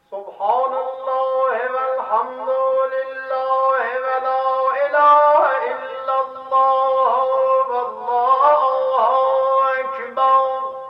سبحان الله والحمد لله ولا إله إلا الله والله أكبر.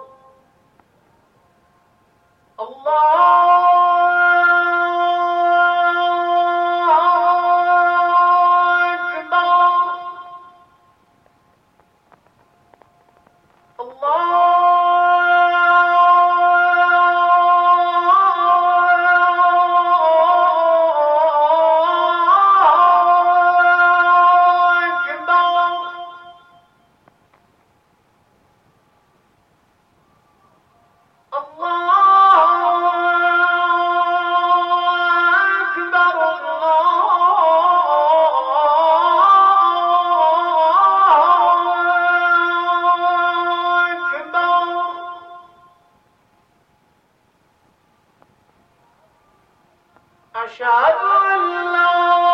أشهد أن لا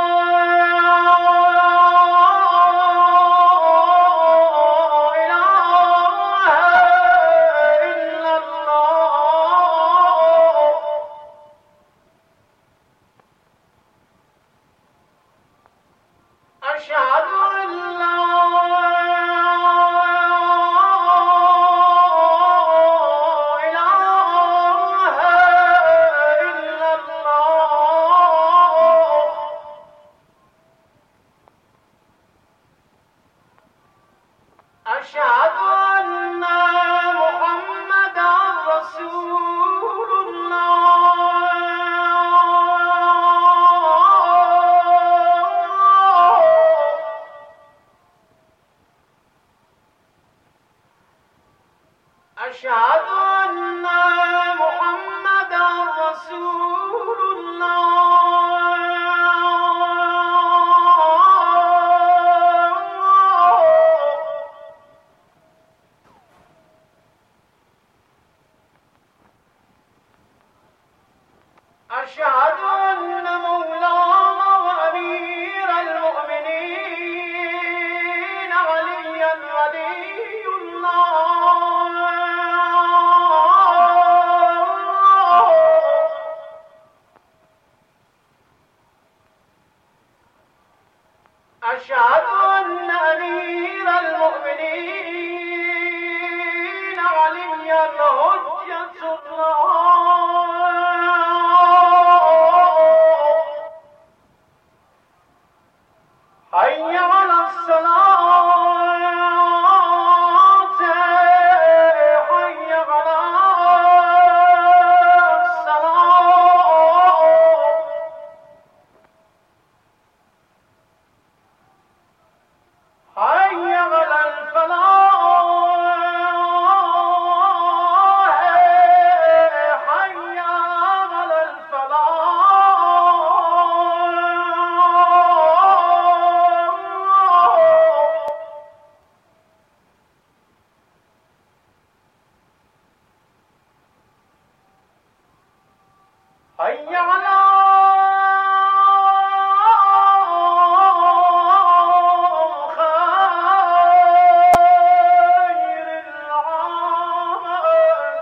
إله إلا الله. أشهد أن لا أشهد أن محمدًا رسول الله. أشهد أن محمدًا رسول أشهد أن مولانا وأمير المؤمنين عليا ولي الله. أشهد أن أمير المؤمنين عليا حجة الله. حي على الصلاة، حي على الصلاة، حي على الفلاح، حي على الفلاح. حي على خير العمل.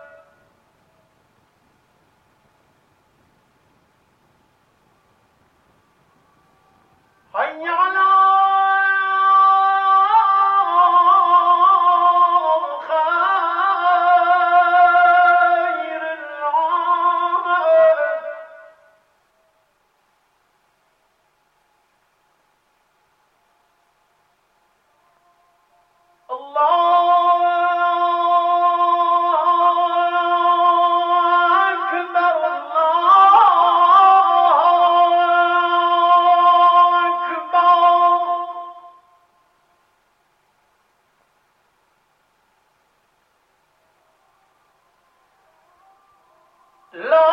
حي على خير العمل. الله أكبر، الله أكبر. لا